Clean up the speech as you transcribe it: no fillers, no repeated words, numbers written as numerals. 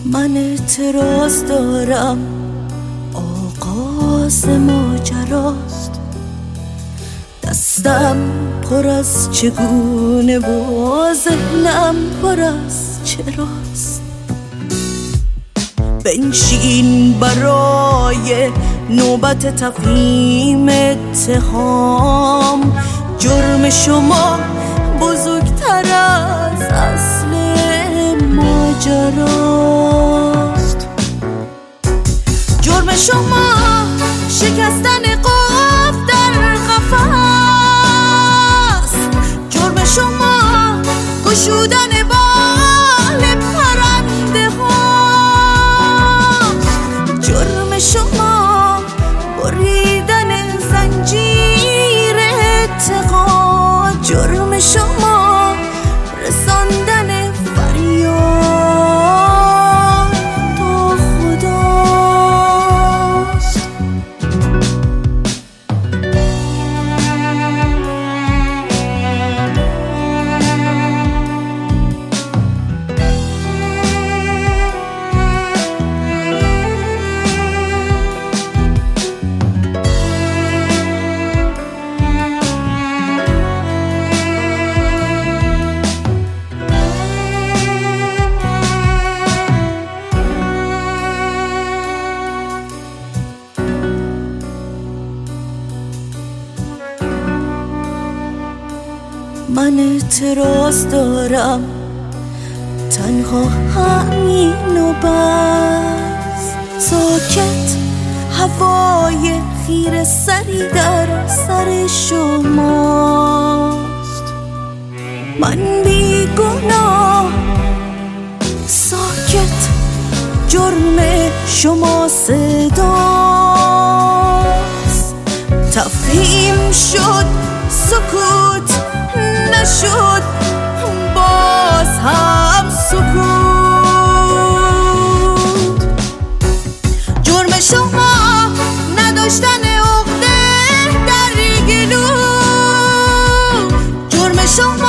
من اعتراض دارم، آغاز ماجراست. دستم پر از چگونه و ذهنم پر از چراست. بنشین برای نوبت تفهیم اتهام. جرم شما بزرگتر از اصل ماجراست. جرم شما شکستن قفل در قفس. جرم شما گشودن بال پرنده ها. جرم شما بریدن زنجیر اعتقاد. جرم شما رساندن فریاد تا خداست. من اعتراض دارم، تنها همین و بس. ساکت هوای خیره سری در سر شماست. من بیگناه، ساکت جرم شما صداست. تفهیم شد سکوت نشد، باز هم سکوت. جرم شما نداشتن عقده در گلو. جرم شما